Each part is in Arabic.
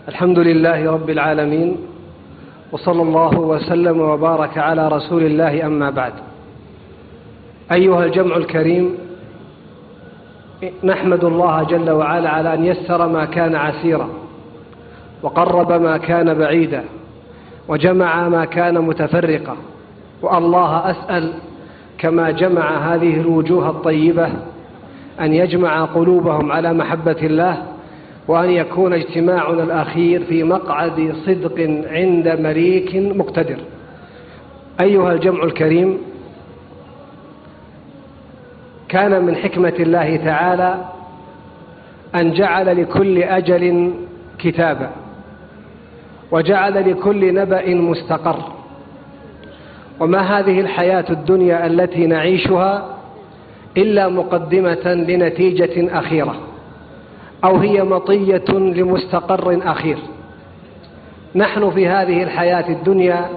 الحمد لله رب العالمين، وصلى الله وسلم وبارك على رسول الله، أما بعد. أيها الجمع الكريم، نحمد الله جل وعلا على أن يسر ما كان عسيرا، وقرب ما كان بعيدا، وجمع ما كان متفرقا. والله أسأل كما جمع هذه الوجوه الطيبة أن يجمع قلوبهم على محبة الله، وأن يكون اجتماعنا الأخير في مقعد صدق عند مليك مقتدر. أيها الجمع الكريم، كان من حكمة الله تعالى أن جعل لكل أجل كتابا، وجعل لكل نبأ مستقر. وما هذه الحياة الدنيا التي نعيشها إلا مقدمة لنتيجة أخيرة، أو هي مطية لمستقر أخير. نحن في هذه الحياة الدنيا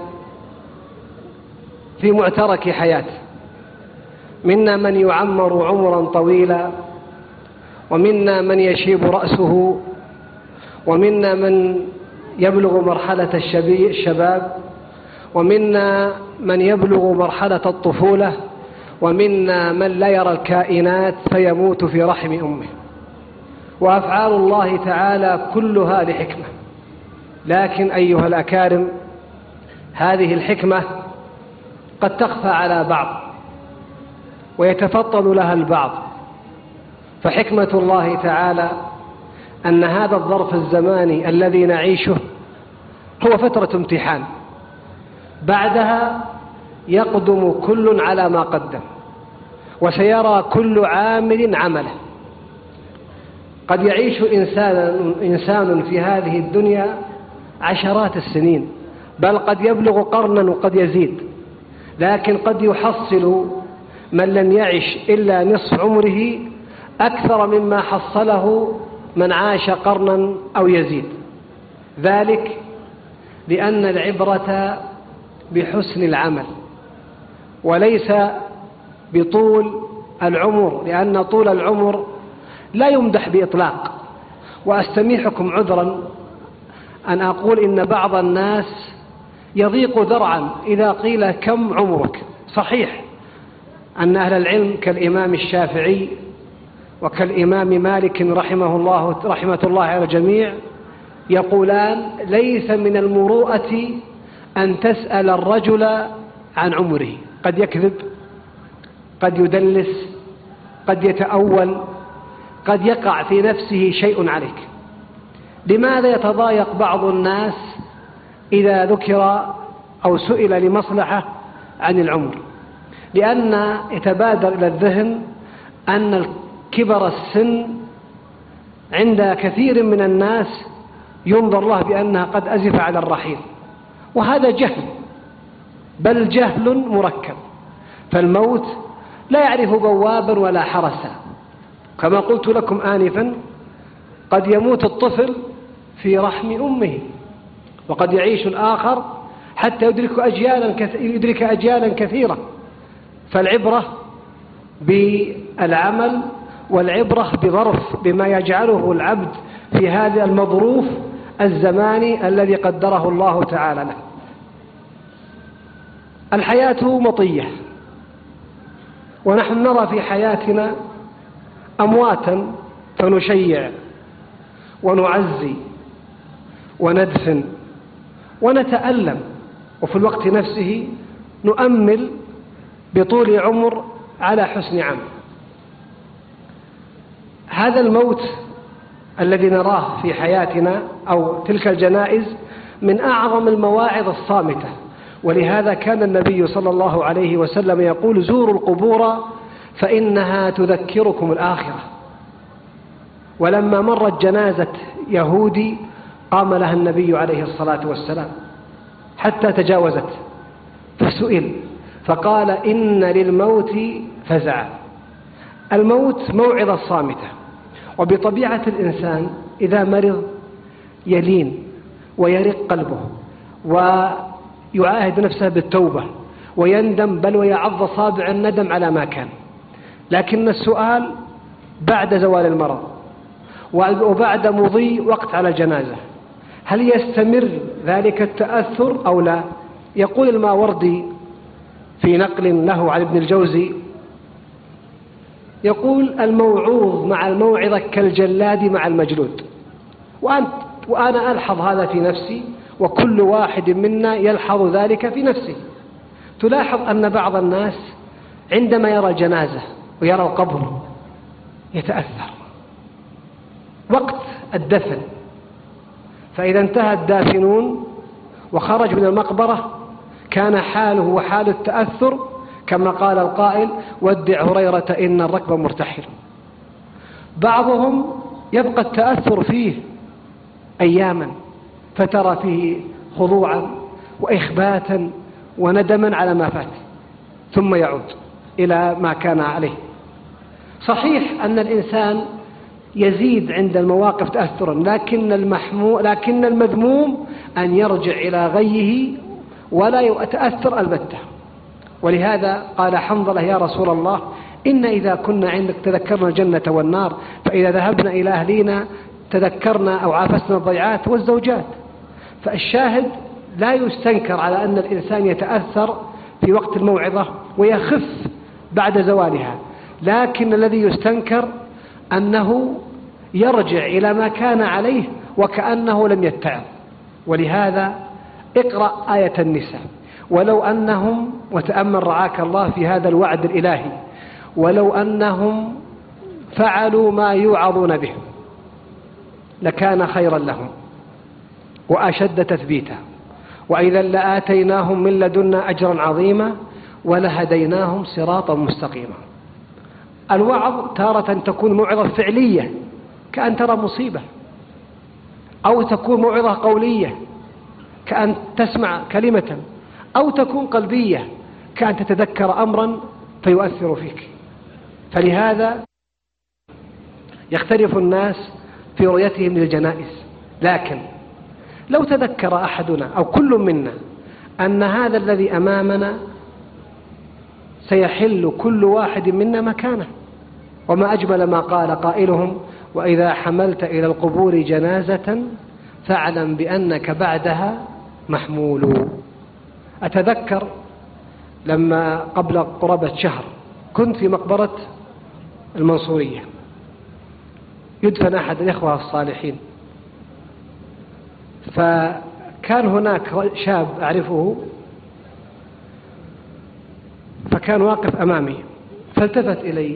في معترك حياة، منا من يعمر عمرا طويلا، ومنا من يشيب رأسه، ومنا من يبلغ مرحلة الشباب، ومنا من يبلغ مرحلة الطفولة، ومنا من لا يرى الكائنات فيموت في رحم أمه. وأفعال الله تعالى كلها لحكمة، لكن أيها الأكارم، هذه الحكمة قد تخفى على بعض ويتفطن لها البعض. فحكمة الله تعالى أن هذا الظرف الزماني الذي نعيشه هو فترة امتحان، بعدها يقدم كل على ما قدم، وسيرى كل عامل عمله. قد يعيش إنسان في هذه الدنيا عشرات السنين، بل قد يبلغ قرنا وقد يزيد، لكن قد يحصل من لم يعش إلا نصف عمره أكثر مما حصله من عاش قرنا أو يزيد. ذلك لأن العبرة بحسن العمل وليس بطول العمر، لأن طول العمر لا يمدح بإطلاق. وأستميحكم عذرا أن أقول إن بعض الناس يضيق ذرعا إذا قيل كم عمرك. صحيح أن أهل العلم كالإمام الشافعي وكالإمام مالك رحمة الله على الجميع يقولان: ليس من المروءة أن تسأل الرجل عن عمره. قد يكذب، قد يدلس، قد يتأول، قد يقع في نفسه شيء عليك. لماذا يتضايق بعض الناس إذا ذكر أو سئل لمصلحة عن العمر؟ لأن يتبادر إلى الذهن أن كبر السن عند كثير من الناس ينظر له بأنها قد أزف على الرحيل، وهذا جهل، بل جهل مركب. فالموت لا يعرف بوابا ولا حرسا. كما قلت لكم آنفا، قد يموت الطفل في رحم أمه، وقد يعيش الآخر حتى يدرك أجيالا كثيرة. فالعبرة بالعمل، والعبرة بظرف بما يجعله العبد في هذا المظروف الزماني الذي قدره الله تعالى له. الحياة مطية، ونحن نرى في حياتنا أمواتا فنشيع ونعزي وندفن ونتألم، وفي الوقت نفسه نؤمل بطول عمر على حسن عمل. هذا الموت الذي نراه في حياتنا أو تلك الجنائز من أعظم المواعظ الصامتة. ولهذا كان النبي صلى الله عليه وسلم يقول: زوروا القبور فإنها تذكركم الآخرة. ولما مرت جنازة يهودي قام لها النبي عليه الصلاة والسلام حتى تجاوزت، فسئل فقال: إن للموت فزعا. الموت موعظة صامتة، وبطبيعة الإنسان إذا مرض يلين ويرق قلبه ويعاهد نفسه بالتوبة ويندم، بل ويعض صابع الندم على ما كان. لكن السؤال بعد زوال المرض وبعد مضي وقت على الجنازة، هل يستمر ذلك التأثر أو لا؟ يقول الماوردي في نقل له عن ابن الجوزي، يقول: الموعوظ مع الموعظة كالجلاد مع المجلود. وأنا ألحظ هذا في نفسي، وكل واحد منا يلحظ ذلك في نفسه. تلاحظ أن بعض الناس عندما يرى الجنازة ويرى القبر يتأثر وقت الدفن، فإذا انتهى الدافنون وخرج من المقبرة كان حاله وحال التأثر كما قال القائل: ودع هريرة إن الركب مرتحل. بعضهم يبقى التأثر فيه أياما، فترى فيه خضوعا وإخباتا وندما على ما فات، ثم يعود إلى ما كان عليه. صحيح أن الإنسان يزيد عند المواقف تأثرا، لكن المذموم أن يرجع إلى غيه ولا يتأثر البتة. ولهذا قال حنظلة: يا رسول الله، إن إذا كنا عندك تذكرنا الجنة والنار، فإذا ذهبنا إلى أهلينا تذكرنا أو عافسنا الضيعات والزوجات. فالشاهد لا يستنكر على أن الإنسان يتأثر في وقت الموعظة ويخف بعد زوالها، لكن الذي يستنكر أنه يرجع إلى ما كان عليه وكأنه لم يتعظ. ولهذا اقرأ آية النساء: ولو أنهم، وتأمل رعاك الله في هذا الوعد الإلهي، ولو أنهم فعلوا ما يوعظون به لكان خيرا لهم وأشد تثبيتا، وإذا لآتيناهم من لدنا أجرا عظيما ولهديناهم صراطا مستقيما. الوعظ تارة تكون موعظة فعلية كأن ترى مصيبة، أو تكون موعظة قولية كأن تسمع كلمة، أو تكون قلبية كأن تتذكر أمرا فيؤثر فيك. فلهذا يختلف الناس في رؤيتهم للجنائز. لكن لو تذكر أحدنا أو كل منا أن هذا الذي أمامنا سيحل كل واحد منا مكانه، وما أجمل ما قال قائلهم: وإذا حملت إلى القبور جنازة فاعلم بأنك بعدها محمول. أتذكر لما قبل قرابة شهر كنت في مقبرة المنصورية يدفن أحد الإخوة الصالحين، فكان هناك شاب أعرفه، فكان واقف أمامي فالتفت إلي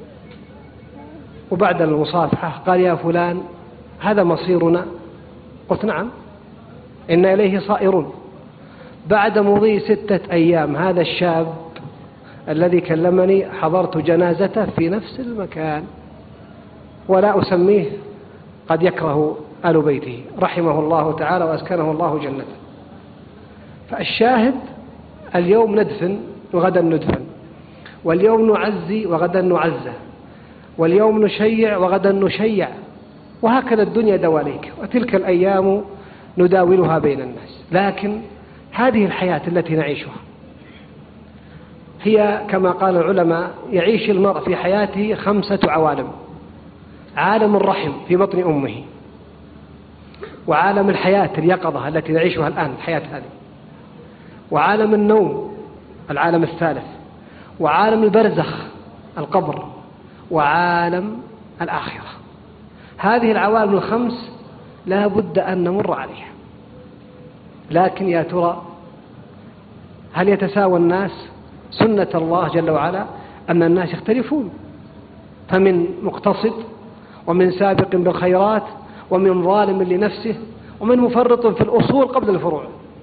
وبعد المصافحة قال: يا فلان، هذا مصيرنا؟ قلت: نعم، إن إليه صائرون. بعد مضي 6 أيام هذا الشاب الذي كلمني حضرت جنازته في نفس المكان، ولا أسميه، قد يكره آل بيته رحمه الله تعالى وأسكنه الله جنته. فالشاهد: اليوم ندفن وغدا ندفن، واليوم نعزي وغدا نعزى، واليوم نشيع وغدا نشيع، وهكذا الدنيا دواليك، وتلك الأيام نداولها بين الناس. لكن هذه الحياة التي نعيشها هي كما قال العلماء: يعيش المرء في حياته 5 عوالم: عالم الرحم في بطن أمه، وعالم الحياة اليقظة التي نعيشها الآن الحياة هذه، وعالم النوم العالم الثالث، وعالم البرزخ القبر، وعالم الآخرة. هذه العوالم ال5 لا بد أن نمر عليها. لكن يا ترى هل يتساوى الناس؟ سنة الله جل وعلا أن الناس يختلفون، فمن مقتصد، ومن سابق بالخيرات، ومن ظالم لنفسه، ومن مفرط في الأصول قبل الفروع.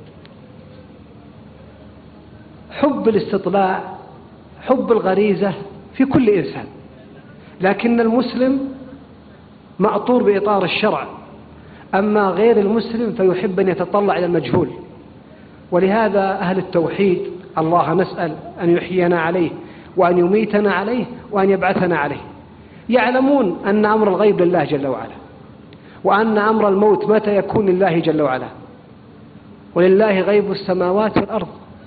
حب الاستطلاع، حب الغريزة في كل إنسان، لكن المسلم مأطور بإطار الشرع، أما غير المسلم فيحب أن يتطلع إلى المجهول. ولهذا أهل التوحيد الله نسأل أن يحيينا عليه، وأن يميتنا عليه، وأن يبعثنا عليه. يعلمون أن أمر الغيب لله جل وعلا، وأن أمر الموت متى يكون لله جل وعلا، ولله غيب السماوات والأرض.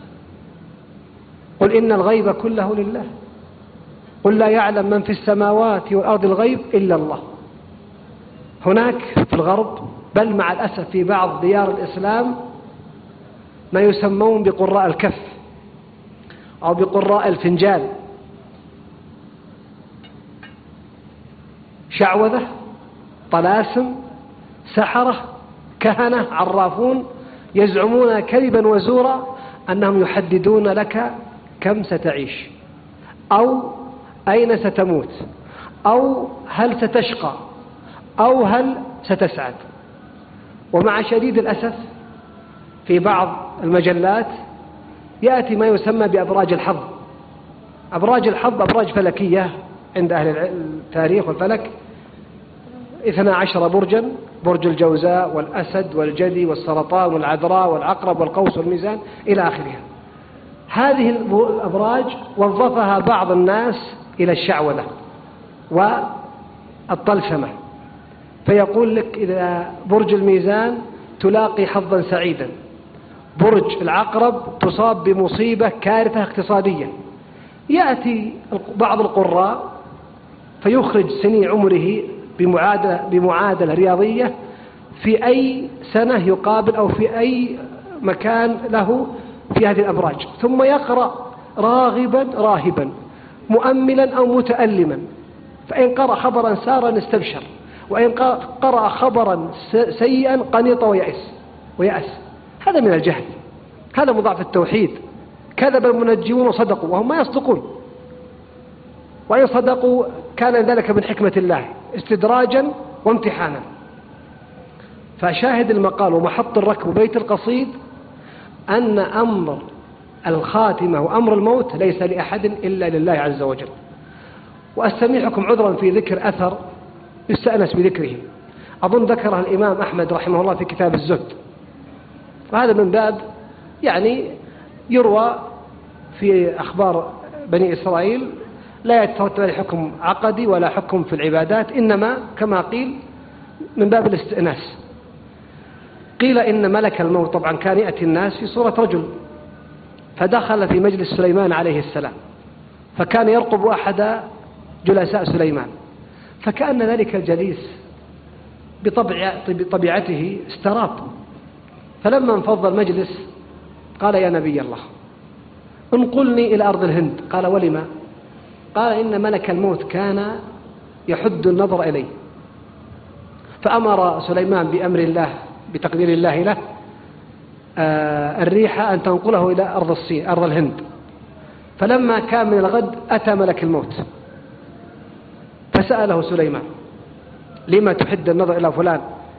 قل إن الغيب كله لله، قل لا يعلم من في السماوات والأرض الغيب إلا الله. هناك في الغرب بل مع الأسف في بعض ديار الإسلام ما يسمون بقراء الكف أو بقراء الفنجان، شعوذة، طلاسم، سحرة، كهنة، عرافون، يزعمون كذبا وزورا أنهم يحددون لك كم ستعيش أو أين ستموت أو هل ستشقى أو هل ستسعد. ومع شديد الأسف في بعض المجلات يأتي ما يسمى بأبراج الحظ. أبراج الحظ أبراج فلكية عند أهل التاريخ والفلك، 12 برجا: برج الجوزاء والأسد والجدي والسرطان والعذراء والعقرب والقوس والميزان إلى آخرها. هذه الأبراج وظفها بعض الناس إلى الشعوذة والطلسمة، فيقول لك إذا برج الميزان تلاقي حظا سعيدا، برج العقرب تصاب بمصيبة كارثة اقتصادية. يأتي بعض القراء فيخرج سني عمره بمعادلة رياضية في أي سنة يقابل أو في أي مكان له في هذه الأبراج، ثم يقرأ راغبا راهبا، مؤملا أو متألما، فإن قرأ خبرا سارا استبشر، وإن قرأ خبرا سيئا قنط ويأس. هذا من الجهل، هذا مضاعف التوحيد. كذب المنجمون وصدقوا وهم ما يصدقون، وإن صدقوا كان ذلك من حكمة الله استدراجا وامتحانا. فشاهد المقال ومحط الركب وبيت القصيد أن أمر الخاتمة وأمر الموت ليس لأحد إلا لله عز وجل. وأستميحكم عذرا في ذكر أثر يستأنس بذكره، أظن ذكره الإمام أحمد رحمه الله في كتاب الزهد، وهذا من باب يعني يروى في أخبار بني إسرائيل، لا يترتب عليه حكم عقدي ولا حكم في العبادات، إنما كما قيل من باب الاستئناس. قيل إن ملك الموت طبعا كان يأتي الناس في صورة رجل، فدخل في مجلس سليمان عليه السلام، فكان يرقب أحد جلساء سليمان، فكأن ذلك الجليس بطبيعته استراب، فلما انفض المجلس قال: يا نبي الله انقلني إلى أرض الهند. قال: ولما؟ قال: إن ملك الموت كان يحد النظر إليه، فأمر سليمان بأمر الله بتقدير الله له الريح أن تنقله إلى أرض الصين، أرض الهند. فلما كان من الغد أتى ملك الموت فسأله سليمان: لما تحد النظر إلى فلان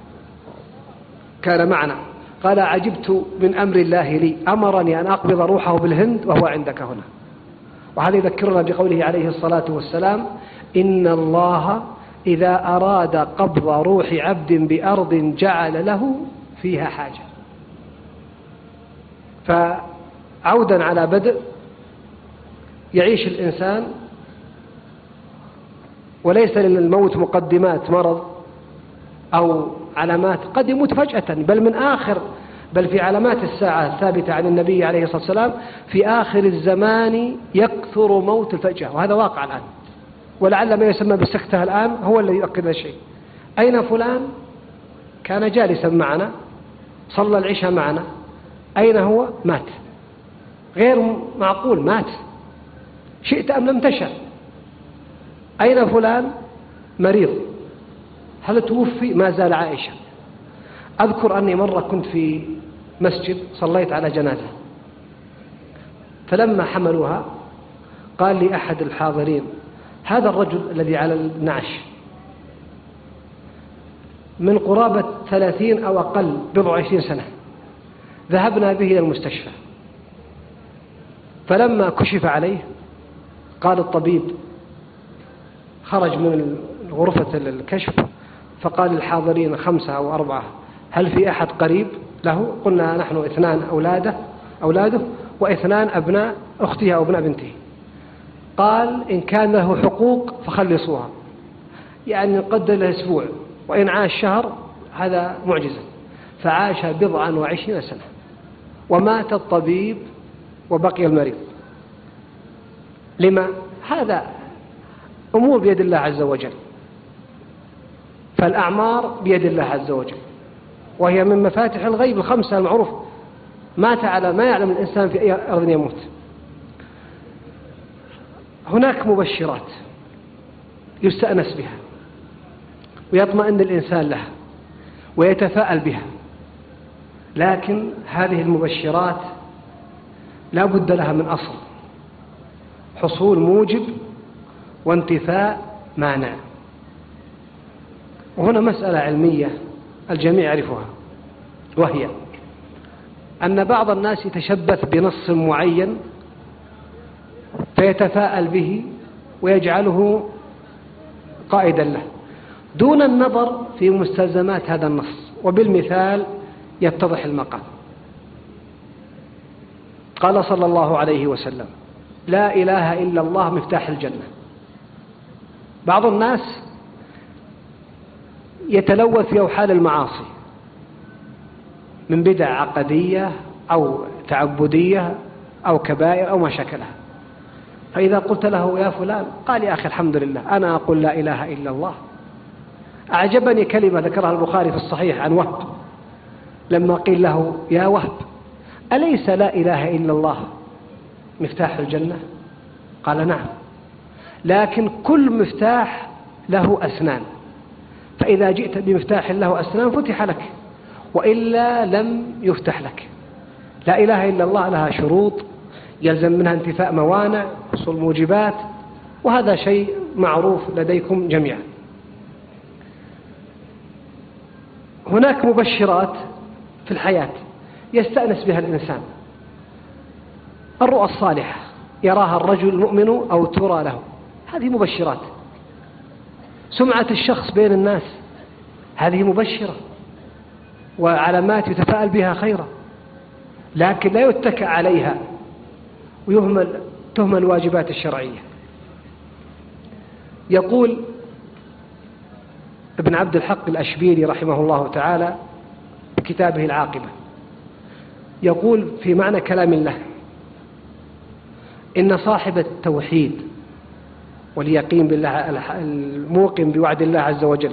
كان معنا؟ قال: عجبت من أمر الله لي، أمرني أن أقبض روحه بالهند وهو عندك هنا. وهذا يذكرنا بقوله عليه الصلاة والسلام: إن الله إذا أراد قبض روح عبد بأرض جعل له فيها حاجة. فعودا على بدء، يعيش الإنسان وليس للموت مقدمات مرض أو علامات، قد يموت فجأة، بل في علامات الساعة الثابتة عن النبي عليه الصلاة والسلام في آخر الزمان يكثر موت الفجأة، وهذا واقع الآن، ولعل ما يسمى بالسكتة الآن هو الذي يؤكد هذا الشيء. أين فلان؟ كان جالسا معنا، صلى العشاء معنا، أين هو؟ مات. غير معقول، مات، شئت أم لم تشأ. أين فلان؟ مريض. هل توفي؟ ما زال عائشة. أذكر أني مرة كنت في مسجد صليت على جنازة، فلما حملوها قال لي أحد الحاضرين: هذا الرجل الذي على النعش من قرابة 30 أو أقل 20 سنة، ذهبنا به إلى المستشفى، فلما كشف عليه قال الطبيب، خرج من غرفة الكشف فقال للحاضرين 5 أو 4: هل في أحد قريب له؟ قلنا نحن 2 أولاده و2 أبناء أخته أو أبناء بنته. قال: إن كان له حقوق فخلصوها، يعني نقدر له أسبوع، وإن عاش شهر هذا معجزة. فعاش 20 سنة ومات الطبيب وبقي المريض. لما؟ هذا أمور بيد الله عز وجل، فالأعمار بيد الله عز وجل، وهي من مفاتح الغيب الخمسة المعروف، ما يعلم الإنسان في أي أرض يموت. هناك مبشرات يستأنس بها ويطمئن الإنسان لها ويتفاءل بها، لكن هذه المبشرات لا بد لها من أصل: حصول موجب وانتفاء مانع. وهنا مسألة علمية الجميع يعرفها، وهي أن بعض الناس يتشبث بنص معين فيتفاءل به ويجعله قائدا له دون النظر في مستلزمات هذا النص. وبالمثال يتضح المقام. قال صلى الله عليه وسلم: لا إله إلا الله مفتاح الجنة. بعض الناس يتلوث في أوحال المعاصي من بدع عقدية أو تعبدية أو كبائر أو ما شكلها، فإذا قلت له: يا فلان، قال: يا أخي الحمد لله، أنا أقول لا إله إلا الله. أعجبني كلمة ذكرها البخاري في الصحيح عن وهب لما قيل له: يا وهب، أليس لا إله إلا الله مفتاح الجنة؟ قال: نعم، لكن كل مفتاح له أسنان، فإذا جئت بمفتاح له أسنان فتح لك، وإلا لم يفتح لك. لا إله إلا الله لها شروط يلزم منها انتفاء موانع، حصول موجبات، وهذا شيء معروف لديكم جميعا. هناك مبشرات في الحياة يستأنس بها الإنسان: الرؤى الصالحة يراها الرجل المؤمن أو ترى له، هذه مبشرات. سمعة الشخص بين الناس، هذه مبشرة وعلامات يتفاءل بها خيرا، لكن لا يتكأ عليها تهمل الواجبات الشرعية. يقول ابن عبد الحق الأشبيلي رحمه الله تعالى في كتابه العاقبة، يقول في معنى كلام الله: إن صاحب التوحيد واليقين بالله، الموقن بوعد الله عز وجل،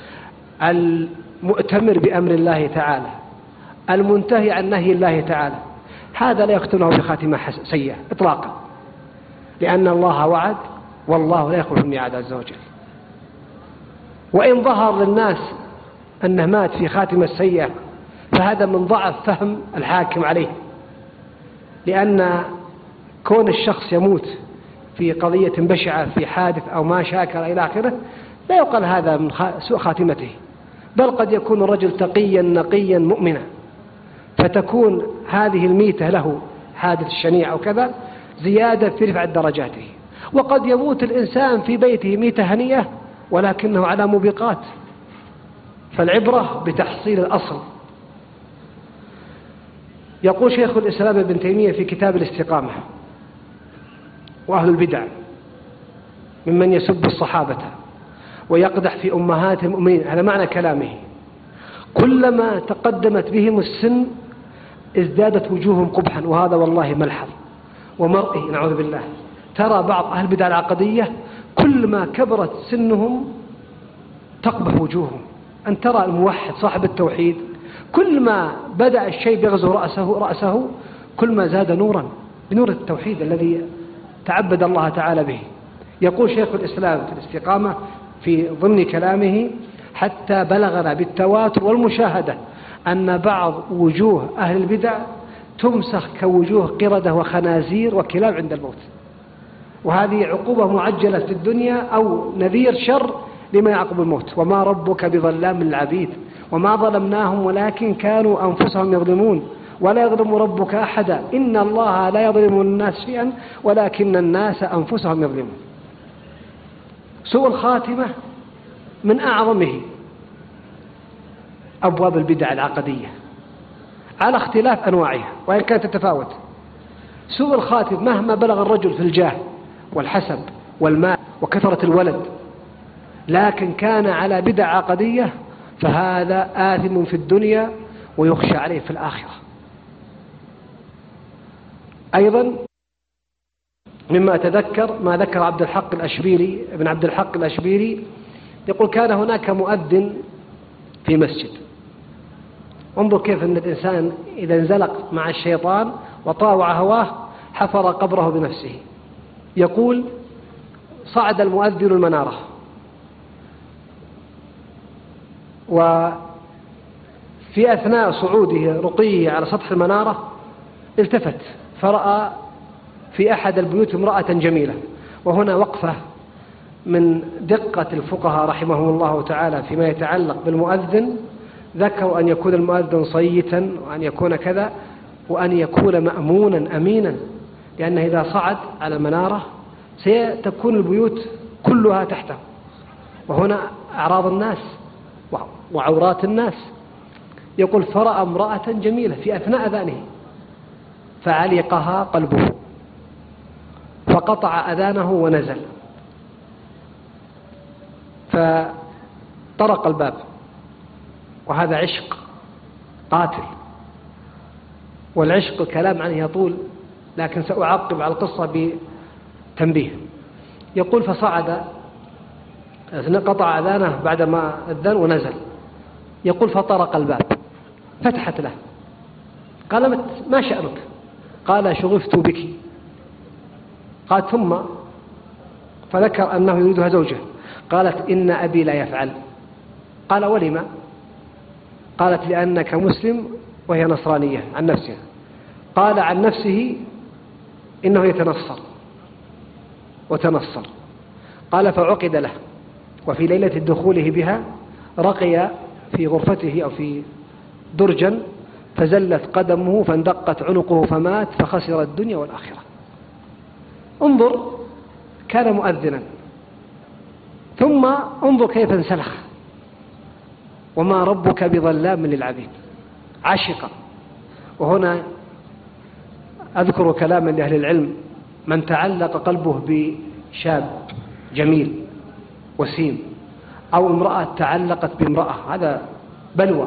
المؤتمر بأمر الله تعالى، المنتهي عن نهي الله تعالى، هذا لا يختمه بخاتمة سيئة إطلاقا، لأن الله وعد والله لا يخلف الميعاد عز وجل. وإن ظهر للناس أنه مات في خاتمة سيئة فهذا من ضعف فهم الحاكم عليه، لأن كون الشخص يموت في قضية بشعة في حادث أو ما شاكر إلى آخره لا يقال هذا من سوء خاتمته، بل قد يكون الرجل تقيا نقيا مؤمنا، فتكون هذه الميتة له حادث شنيع أو كذا زيادة في رفع درجاته. وقد يموت الإنسان في بيته ميتة هنية ولكنه على موبقات، فالعبرة بتحصيل الأصل. يقول شيخ الإسلام ابن تيمية في كتاب الاستقامة: وأهل البدع ممن يسب الصحابة ويقدح في أمهات المؤمنين، هذا معنى كلامه، كلما تقدمت بهم السن ازدادت وجوههم قبحا، وهذا والله ملحظ ومرئي نعوذ بالله. ترى بعض أهل البدع العقدية كل ما كبرت سنهم تقبح وجوههم. أن ترى الموحد صاحب التوحيد كل ما بدأ الشيء بيغزو رأسه كل ما زاد نورا بنور التوحيد الذي تعبد الله تعالى به. يقول شيخ الإسلام في الاستقامة في ضمن كلامه: حتى بلغنا بالتواتر والمشاهدة أن بعض وجوه أهل البدع تمسخ كوجوه قردة وخنازير وكلاب عند الموت، وهذه عقوبة معجلة في الدنيا أو نذير شر لما يعقب الموت. وما ربك بظلام للعبيد وما ظلمناهم ولكن كانوا أنفسهم يظلمون ولا يظلم ربك أحدا إن الله لا يظلم الناس شيئا ولكن الناس أنفسهم يظلمون. سوء الخاتمة من أعظمه أبواب البدع العقدية على اختلاف أنواعها وإن كانت تتفاوت. سوء الخاتم مهما بلغ الرجل في الجاه والحسب والمال وكثرة الولد، لكن كان على بدع عقدية فهذا آثم في الدنيا ويخشى عليه في الآخرة. أيضا مما أتذكر ما ذكر عبد الحق الأشبيلي ابن عبد الحق الأشبيلي، يقول: كان هناك مؤذن في مسجد انظر كيف أن الإنسان إذا انزلق مع الشيطان وطاوع هواه حفر قبره بنفسه. يقول: صعد المؤذن المنارة، وفي أثناء صعوده رقيه على سطح المنارة التفت فرأى في أحد البيوت امرأة جميلة. وهنا وقفة من دقة الفقهاء رحمهم الله تعالى فيما يتعلق بالمؤذن. ذكروا أن يكون المؤذن صيتا، وأن يكون كذا، وأن يكون مأمونا أمينا، لأنه إذا صعد على المنارة ستكون البيوت كلها تحته، وهنا أعراض الناس وعورات الناس. يقول: فرأى امرأة جميلة في أثناء أذانه فعلقها قلبه فقطع أذانه ونزل، فطرق الباب، وهذا عشق قاتل، والعشق الكلام عنه يطول، لكن سأعقب على القصة بتنبيه. يقول: فصعد قطع أذانه بعدما أذن ونزل. يقول: فطرق الباب، فتحت له، قال: ما شأنك؟ قال: شغفت بك. قال: ثم، فذكر أنه يريدها زوجه. قالت: إن أبي لا يفعل. قال: ولما؟ قالت: لأنك مسلم وهي نصرانية عن نفسها. قال عن نفسه: إنه يتنصر وتنصر. قال: فعقد له، وفي ليلة دخوله بها رقي في غرفته أو في درجا فزلت قدمه فاندقت عنقه فمات فخسر الدنيا والآخرة. انظر، كان مؤذنا، ثم انظر كيف انسلخ. وما ربك بظلام للعبيد. عشق. وهنا أذكر كلاما لأهل العلم: من تعلق قلبه بشاب جميل وسيم، أو امرأة تعلقت بامرأة، هذا بلوى،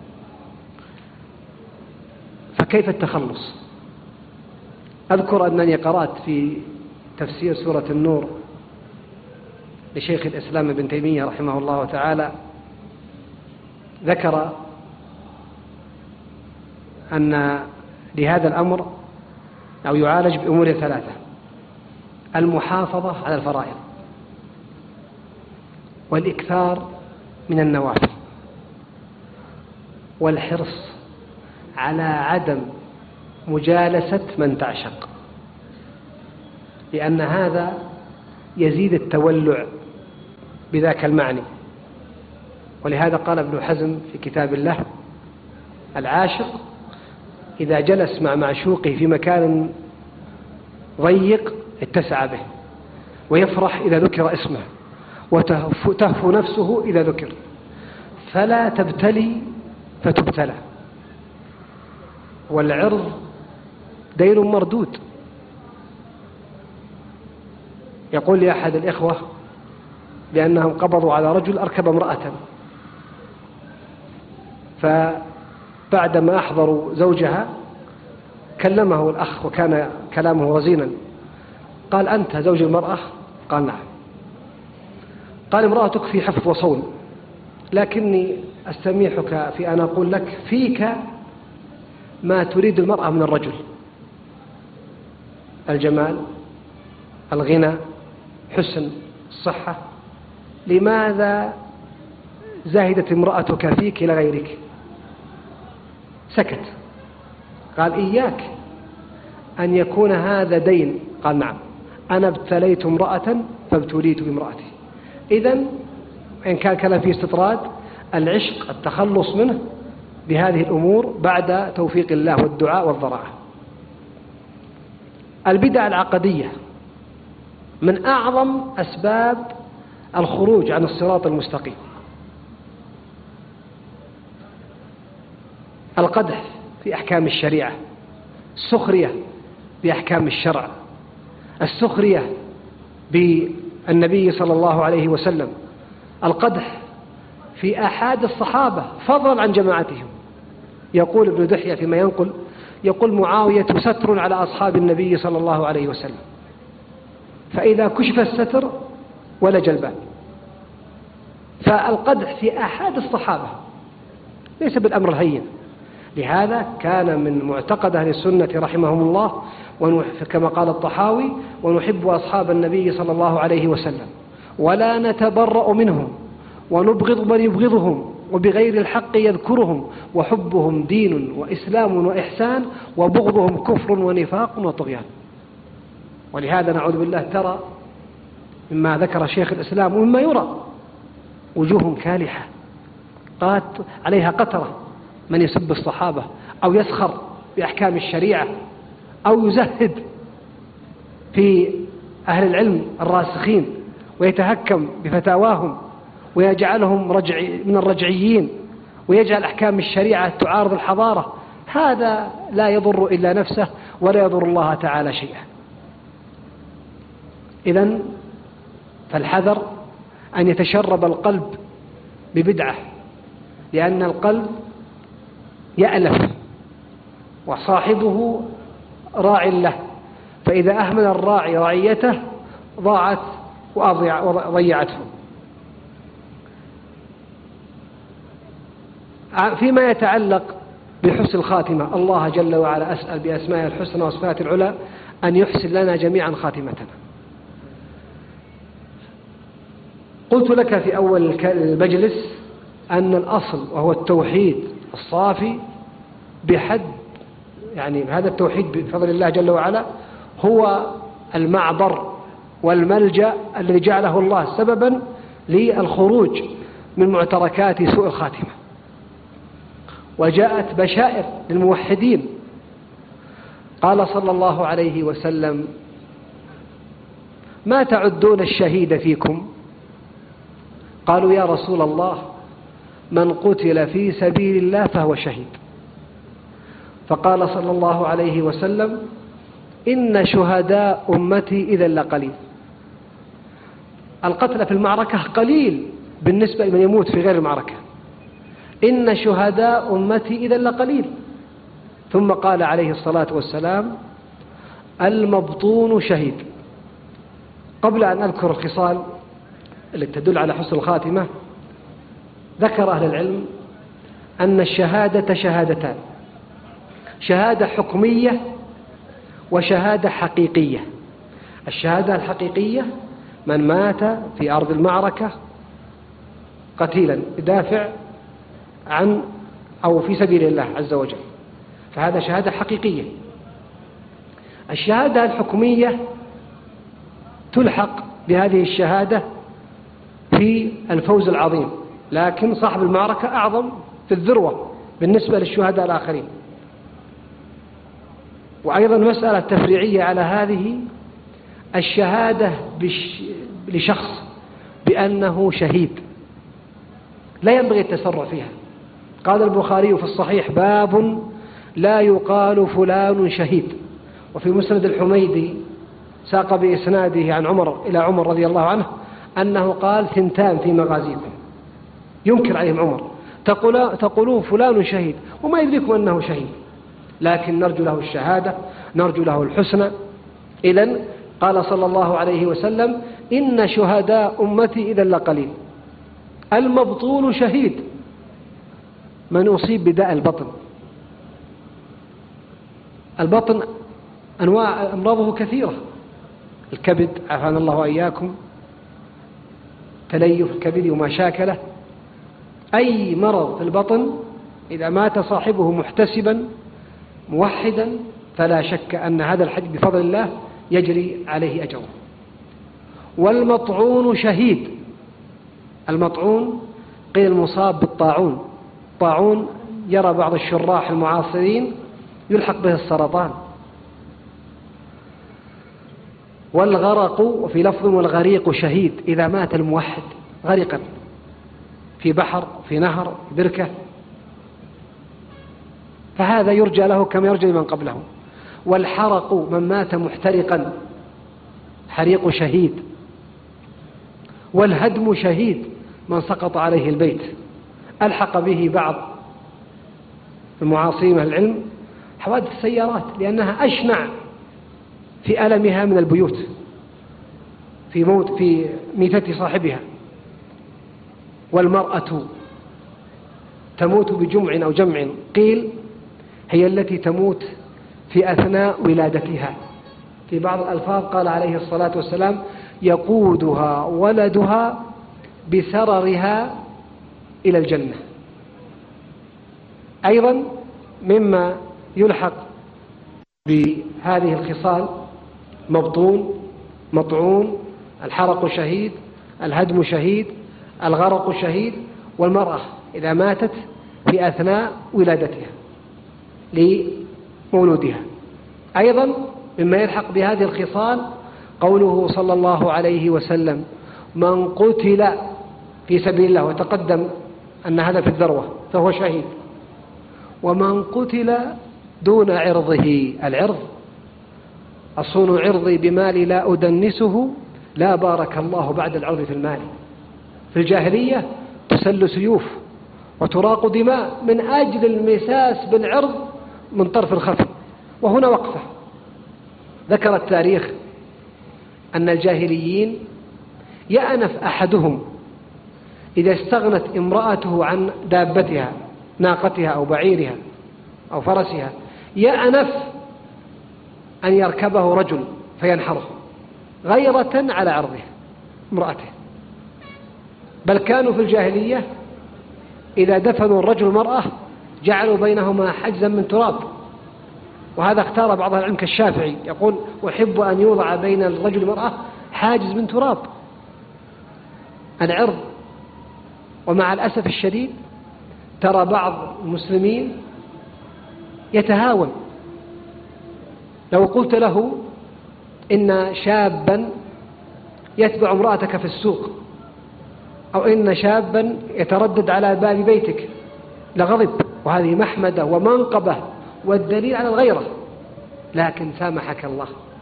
فكيف التخلص؟ أذكر أنني قرأت في تفسير سورة النور لشيخ الإسلام ابن تيمية رحمه الله تعالى، ذكر أن لهذا الأمر أو يعالج بأمور ثلاثة: المحافظة على الفرائض، والإكثار من النوافل، والحرص على عدم مجالسة من تعشق، لأن هذا يزيد التولع بذاك المعنى. ولهذا قال ابن حزم في كتاب الله: العاشق إذا جلس مع معشوقه في مكان ضيق اتسع به، ويفرح إذا ذكر اسمه، وتهفو نفسه إذا ذكر، فلا تبتلي فتبتلى. والعرض دين مردود. يقول لي أحد الإخوة بأنهم قبضوا على رجل أركب امرأة، فبعدما أحضروا زوجها كلمه الأخ وكان كلامه رزينا، قال: أنت زوج المرأة؟ قال: نعم. قال: امرأتك في حفظ وصون، لكني أستميحك في أن أقول لك فيك ما تريد المرأة من الرجل: الجمال، الغنى، حسن الصحة. لماذا زهدت امرأتك فيك لغيرك؟ سكت. قال: إياك أن يكون هذا دين. قال: نعم، أنا ابتليت امرأة فابتليت بامرأتي. إذن إن كان كلام فيه استطراد، العشق التخلص منه بهذه الأمور بعد توفيق الله والدعاء والضراعة. البدع العقدية من أعظم أسباب الخروج عن الصراط المستقيم. القدح في أحكام الشريعة، السخرية بأحكام الشرع، السخرية بالنبي صلى الله عليه وسلم، القدح في أحد الصحابة فضلا عن جماعتهم. يقول ابن دحية فيما ينقل، يقول: معاوية ستر على أصحاب النبي صلى الله عليه وسلم، فإذا كشف الستر ولج الباب. فالقدح في أحد الصحابة ليس بالأمر الهين، لهذا كان من معتقد أهل السنة رحمهم الله، كما قال الطحاوي: ونحب أصحاب النبي صلى الله عليه وسلم ولا نتبرأ منهم ونبغض من يبغضهم وبغير الحق يذكرهم، وحبهم دين وإسلام وإحسان، وبغضهم كفر ونفاق وطغيان. ولهذا نعوذ بالله ترى مما ذكر شيخ الإسلام ومما يرى وجوه كالحة قات عليها قترة من يسب الصحابة أو يسخر بأحكام الشريعة أو يزهد في أهل العلم الراسخين ويتهكم بفتاواهم ويجعلهم من الرجعيين ويجعل أحكام الشريعة تعارض الحضارة. هذا لا يضر إلا نفسه ولا يضر الله تعالى شيئا. إذن فالحذر أن يتشرب القلب ببدعة، لأن القلب يألف وصاحبه راع له، فإذا أهمل الراعي رعيته ضاعت وضيعته. فيما يتعلق بحسن الخاتمة، الله جل وعلا أسأل بأسمائه الحسنى وصفاته العلى أن يحسن لنا جميعا خاتمتنا. قلت لك في أول المجلس أن الأصل وهو التوحيد الصافي بحد، يعني هذا التوحيد بفضل الله جل وعلا هو المعبر والملجأ الذي جعله الله سببا للخروج من معتركات سوء الخاتمة. وجاءت بشائر للموحدين، قال صلى الله عليه وسلم: ما تعدون الشهيد فيكم؟ قالوا: يا رسول الله، من قتل في سبيل الله فهو شهيد. فقال صلى الله عليه وسلم: إن شهداء أمتي إذا لقليل. القتل في المعركة قليل بالنسبة لمن يموت في غير المعركة. إن شهداء أمتي إذا لقليل. ثم قال عليه الصلاة والسلام: المبطون شهيد. قبل أن أذكر الخصال التي تدل على حسن الخاتمة، ذكر أهل العلم أن الشهادة شهادتان: شهادة حكمية وشهادة حقيقية. الشهادة الحقيقية من مات في أرض المعركة قتيلا يدافع عن أو في سبيل الله عز وجل، فهذا شهادة حقيقية. الشهادة الحكمية تلحق بهذه الشهادة في الفوز العظيم، لكن صاحب المعركة أعظم في الذروة بالنسبة للشهداء الآخرين. وأيضا مسألة تفريعية على هذه: الشهادة لشخص بأنه شهيد لا ينبغي التسرع فيها. قال البخاري في الصحيح: باب لا يقال فلان شهيد. وفي مسند الحميدي ساق بإسناده عن عمر إلى عمر رضي الله عنه أنه قال: 2 في مغازيكم. ينكر عليهم عمر: تقولون فلان شهيد وما يدركم أنه شهيد، لكن نرجو له الشهادة، نرجو له الحسنى. إذن قال صلى الله عليه وسلم: إن شهداء أمتي إذا لقليل. المبطون شهيد من أصيب بداء البطن. البطن أنواع أمراضه كثيرة: الكبد، عافانا الله وإياكم، تليف الكبد وما شاكله. أي مرض في البطن إذا مات صاحبه محتسبا موحدا فلا شك أن هذا الحج بفضل الله يجري عليه أجره. والمطعون شهيد. المطعون قيل المصاب بالطاعون. الطاعون يرى بعض الشراح المعاصرين يلحق به السرطان. والغرق، وفي لفظ: والغريق شهيد، إذا مات الموحد غرقا في بحر، في نهر، في بركة، فهذا يرجى له كما يرجى لمن قبله. والحرق من مات محترقا، حريق شهيد. والهدم شهيد من سقط عليه البيت. ألحق به بعض المعاصرين العلم حوادث السيارات، لأنها أشنع في ألمها من البيوت في ميتة صاحبها. والمرأة تموت بجمع أو جمع، قيل هي التي تموت في أثناء ولادتها. في بعض الألفاظ قال عليه الصلاة والسلام: يقودها ولدها بسررها إلى الجنة. أيضا مما يلحق بهذه الخصال: مبطون، مطعون، الحرق شهيد، الهدم شهيد، الغرق شهيد. والمرأة إذا ماتت في أثناء ولادتها لمولودها. أيضا مما يلحق بهذه الخصال قوله صلى الله عليه وسلم: من قتل في سبيل الله، وتقدم أن هذا في الذروة، فهو شهيد. ومن قتل دون عرضه، العرض: أصون عرضي بمالي لا أدنسه، لا بارك الله بعد العرض في المال. في الجاهلية تسل سيوف وتراق دماء من أجل المساس بالعرض من طرف الخفي. وهنا وقفة. ذكر التاريخ أن الجاهليين يأنف أحدهم إذا استغنت امرأته عن دابتها، ناقتها أو بعيرها أو فرسها، يأنف أن يركبه رجل فينحره غيرة على عرضه امرأته. بل كانوا في الجاهلية إذا دفنوا الرجل والمرأة جعلوا بينهما حجزا من تراب، وهذا اختار بعض العلم كالشافعي، يقول: أحب أن يوضع بين الرجل والمرأة حاجز من تراب. العرض. ومع الأسف الشديد ترى بعض المسلمين يتهاون. لو قلت له إن شابا يتبع امرأتك في السوق، أو إن شابا يتردد على باب بيتك، لغضب، وهذه محمدة ومنقبة والدليل على الغيرة. لكن سامحك الله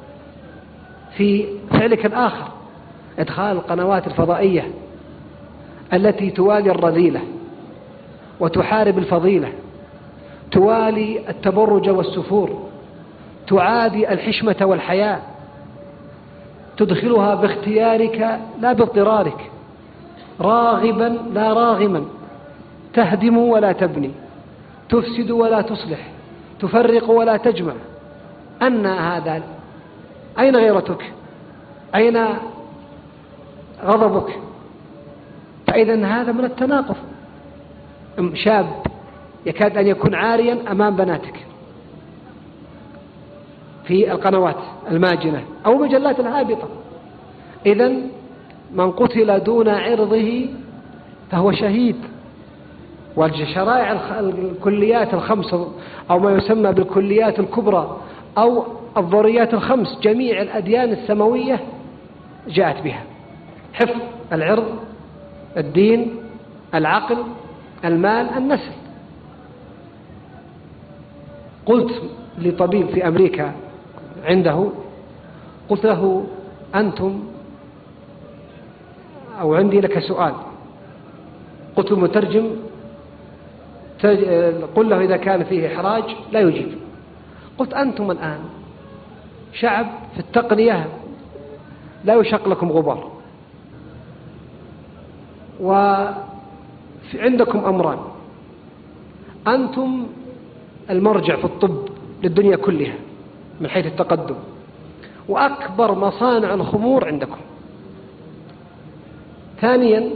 في فعلك الآخر: إدخال القنوات الفضائية التي توالي الرذيلة وتحارب الفضيلة، توالي التبرج والسفور، تعادي الحشمة والحياء، تدخلها باختيارك لا باضطرارك، راغبا لا راغما، تهدم ولا تبني، تفسد ولا تصلح، تفرق ولا تجمع. أن هذا؟ أين غيرتك؟ أين غضبك؟ فإذا هذا من التناقض. شاب يكاد أن يكون عاريا أمام بناتك في القنوات الماجنة أو مجلات الهابطة. إذن من قتل دون عرضه فهو شهيد. والشرائع الكليات الخمس، أو ما يسمى بالكليات الكبرى، أو الضروريات الخمس، جميع الأديان السماوية جاءت بها: حفظ العرض، الدين، العقل، المال، النسل. قلت لطبيب في أمريكا عنده، قلت له: أنتم، أو عندي لك سؤال. قلت المترجم: قل له إذا كان فيه إحراج لا يجيب. قلت: أنتم الآن شعب في التقنية لا يشق لكم غبار، وعندكم أمران: أنتم المرجع في الطب للدنيا كلها من حيث التقدم، وأكبر مصانع الخمور عندكم. ثانيا،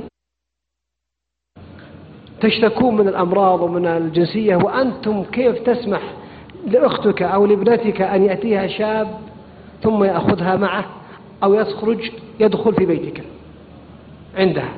تشتكون من الأمراض ومن الجنسية، وأنتم كيف تسمح لأختك أو لابنتك أن يأتيها شاب ثم يأخذها معه أو يدخل في بيتك عندها؟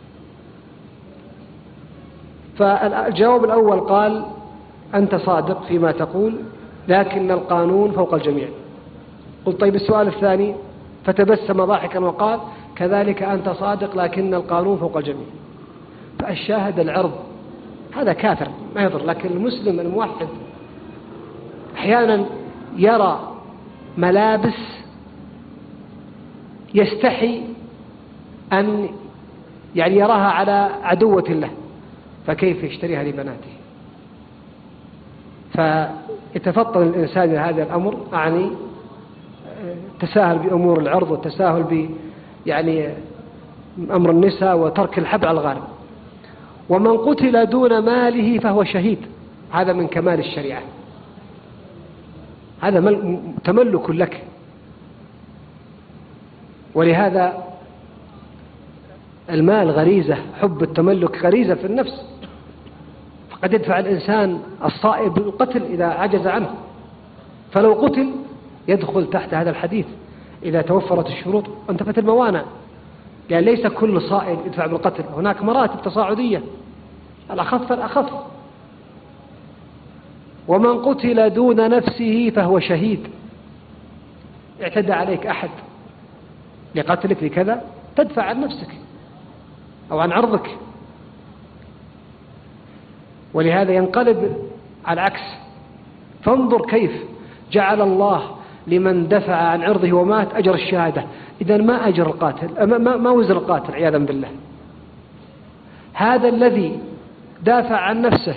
فالجواب الأول قال: أنت صادق فيما تقول، لكن القانون فوق الجميع. قلت: طيب السؤال الثاني؟ فتبسم ضاحكا وقال: كذلك أنت صادق، لكن القانون فوق الجميع. فالشاهد العرض هذا كافر ما يضر. لكن المسلم الموحد أحيانا يرى ملابس يستحي أن يراها على عدوة له، فكيف يشتريها لبناته؟ فيتفطن الإنسان إلى هذا الأمر، أعني تساهل بأمور العرض، والتساهل أمر النساء، وترك الحب على الغالب. ومن قتل دون ماله فهو شهيد. هذا من كمال الشريعة. هذا تملك لك. ولهذا المال غريزة، حب التملك غريزة في النفس، فقد يدفع الإنسان الصائب بالقتل إذا عجز عنه، فلو قتل يدخل تحت هذا الحديث إذا توفرت الشروط وانتفت الموانع. يعني ليس كل صائب يدفع بالقتل، هناك مراتب تصاعدية، الأخف فالأخف. ومن قتل دون نفسه فهو شهيد. اعتدى عليك أحد لقتلك لكذا، تدفع عن نفسك أو عن عرضك. ولهذا ينقلب على العكس. فانظر كيف جعل الله لمن دفع عن عرضه ومات أجر الشهادة. إذن ما أجر القاتل، ما وزر القاتل عياذا بالله. هذا الذي دافع عن نفسه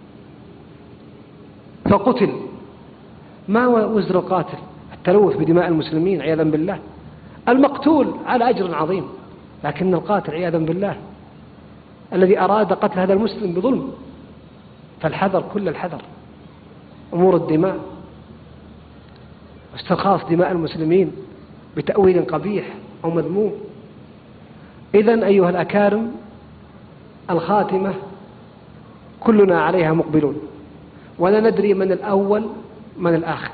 فقتل ما وزر القاتل، التلوث بدماء المسلمين عياذا بالله. المقتول على أجر عظيم، لكن القاتل عياذا بالله الذي أراد قتل هذا المسلم بظلم. فالحذر كل الحذر. أمور الدماء واسترخاص دماء المسلمين بتأويل قبيح أو مذموم. إذن أيها الأكارم، الخاتمة كلنا عليها مقبلون، ولا ندري من الأول من الآخر.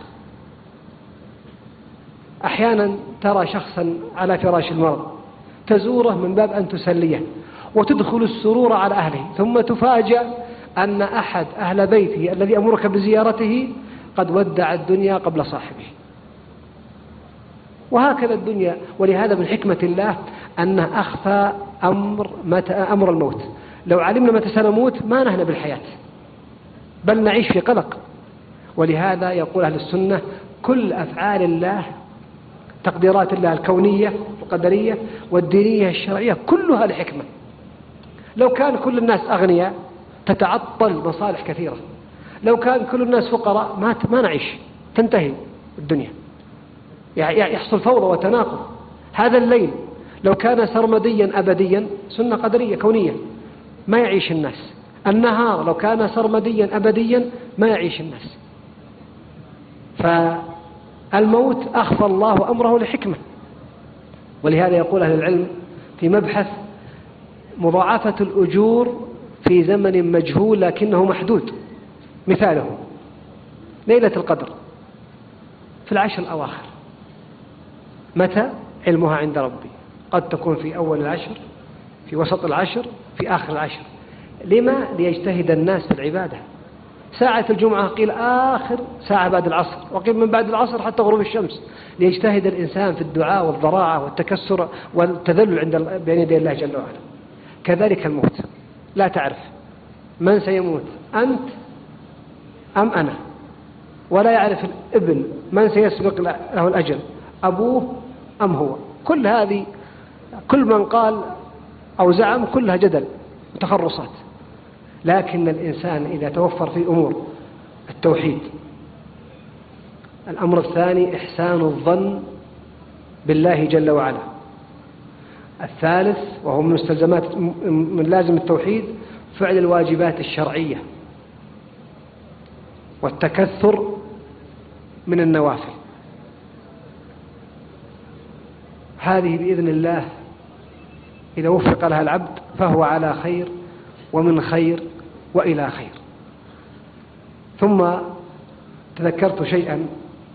أحيانا ترى شخصا على فراش المرض تزوره من باب أن تسليه وتدخل السرور على أهله، ثم تفاجأ أن أحد أهل بيته الذي أمرك بزيارته قد ودع الدنيا قبل صاحبه. وهكذا الدنيا. ولهذا من حكمة الله أن أخفى أمر الموت. لو علمنا متى سنموت ما نهنا بالحياة، بل نعيش في قلق. ولهذا يقول أهل السنة كل أفعال الله، تقديرات الله الكونية القدرية والدينية الشرعية كلها لحكمة. لو كان كل الناس أغنياء تتعطل مصالح كثيرة. لو كان كل الناس فقراء ما نعيش، تنتهي الدنيا، يحصل فوضى وتناقض. هذا الليل لو كان سرمديا أبديا، سنة قدرية كونية، ما يعيش الناس. النهار لو كان سرمديا أبديا ما يعيش الناس. فالموت أخفى الله أمره لحكمة. ولهذا يقول أهل العلم في مبحث مضاعفة الأجور في زمن مجهول لكنه محدود، مثاله ليلة القدر في العشر الأواخر، متى؟ علمها عند ربي، قد تكون في أول العشر، في وسط العشر، في آخر العشر. لما؟ ليجتهد الناس في العبادة. ساعة الجمعة قيل آخر ساعة بعد العصر، وقيل من بعد العصر حتى غروب الشمس، ليجتهد الإنسان في الدعاء والضراعة والتكسر والتذلل بين يدي الله جل وعلا. كذلك الموت، لا تعرف من سيموت، أنت أم أنا، ولا يعرف الابن من سيسبق له الأجل، أبوه أم هو. كل من قال أو زعم كلها جدل وتخرصات. لكن الإنسان إذا توفر في أمور التوحيد، الأمر الثاني إحسان الظن بالله جل وعلا، الثالث وهو من مستلزمات من لازم التوحيد فعل الواجبات الشرعية والتكثر من النوافل. هذه بإذن الله إذا وفق لها العبد فهو على خير ومن خير وإلى خير. ثم تذكرت شيئا،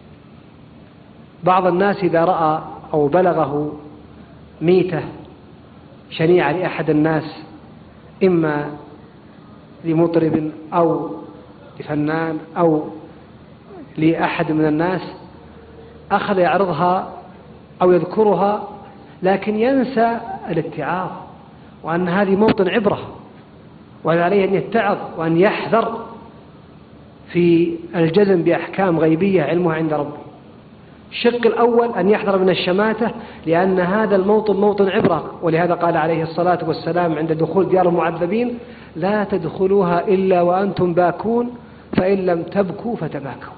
بعض الناس إذا رأى أو بلغه ميتة شنيعة لأحد الناس، إما لمطرب أو لفنان أو لأحد من الناس، أخذ يعرضها أو يذكرها لكن ينسى الاتعاظ، وأن هذه موطن عبرة، وعليه أن يتعظ وأن يحذر في الجزم بأحكام غيبية علمها عند ربه. الشق الأول أن يحذر من الشماتة، لأن هذا الموطن موطن عبرة. ولهذا قال عليه الصلاة والسلام عند دخول ديار المعذبين: لا تدخلوها إلا وأنتم باكون، فإن لم تبكوا فتباكوا.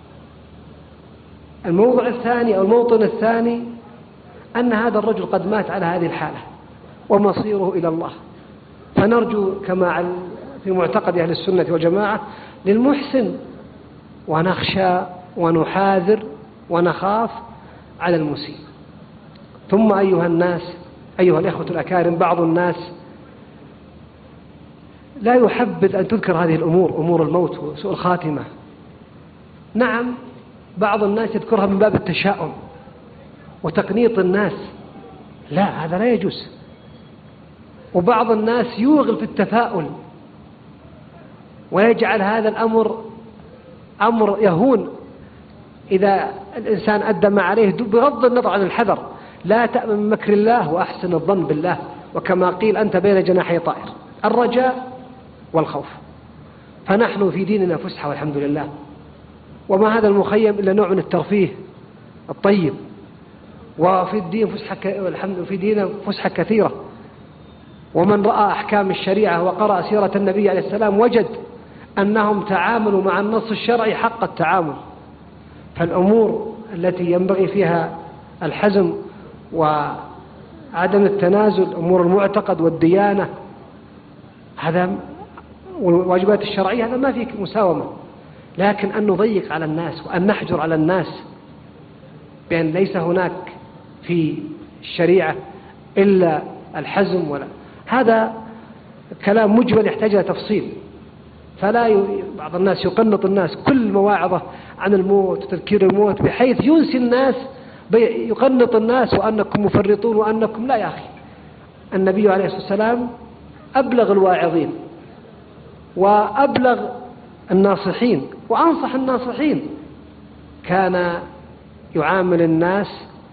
الموضع الثاني أو الموطن الثاني أن هذا الرجل قد مات على هذه الحالة ومصيره إلى الله. فنرجو كما في معتقد أهل السنة والجماعة للمحسن، ونخشى ونحاذر ونخاف على المسيء. ثم أيها الناس، أيها الإخوة الأكارم، بعض الناس لا يحبذ أن تذكر هذه الأمور، أمور الموت وسوء الخاتمة. نعم، بعض الناس يذكرها من باب التشاؤم وتقنيط الناس، لا، هذا لا يجوز. وبعض الناس يوغل في التفاؤل ويجعل هذا الأمر أمر يهون إذا الإنسان أدى ما عليه، بغض النظر عن الحذر. لا تأمن من مكر الله وأحسن الظن بالله، وكما قيل أنت بين جناحي طائر، الرجاء والخوف. فنحن في ديننا فسحة والحمد لله، وما هذا المخيم إلا نوع من الترفيه الطيب، وفي الدين فسحة في ديننا فسحة كثيرة. ومن رأى أحكام الشريعة وقرأ سيرة النبي عليه السلام وجد أنهم تعاملوا مع النص الشرعي حق التعامل. فالأمور التي ينبغي فيها الحزم وعدم التنازل، أمور المعتقد والديانة، هذا والواجبات الشرعية، هذا ما فيه مساومة. لكن أن نضيق على الناس وأن نحجر على الناس بأن ليس هناك في الشريعة إلا الحزم، ولا هذا كلام مجمل يحتاج إلى تفصيل. فلا بعض الناس يقنط الناس كل مواعظة عن الموت وتذكير الموت بحيث ينسي الناس، يقنط الناس وأنكم مفرطون وأنكم لا. يا أخي، النبي عليه الصلاة والسلام أبلغ الواعظين وأبلغ الناصحين وأنصح الناصحين، كان يعامل الناس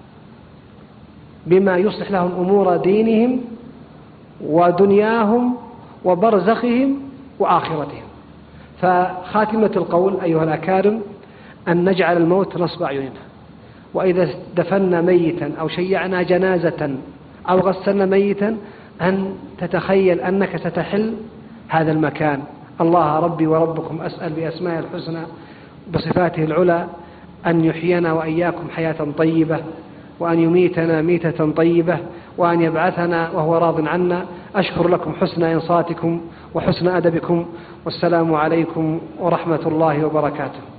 بما يصلح لهم أمور دينهم ودنياهم وبرزخهم وآخرتهم. فخاتمة القول أيها الأكارم أن نجعل الموت نصب أعيننا، وإذا دفنا ميتا أو شيعنا جنازة أو غسلنا ميتا أن تتخيل أنك ستحل هذا المكان. الله ربي وربكم أسأل بأسماء الحسنى بصفاته العلى أن يحيينا وإياكم حياة طيبة، وأن يميتنا ميتة طيبة، وأن يبعثنا وهو راض عنا. أشكر لكم حسن إنصاتكم وحسن أدبكم، والسلام عليكم ورحمة الله وبركاته.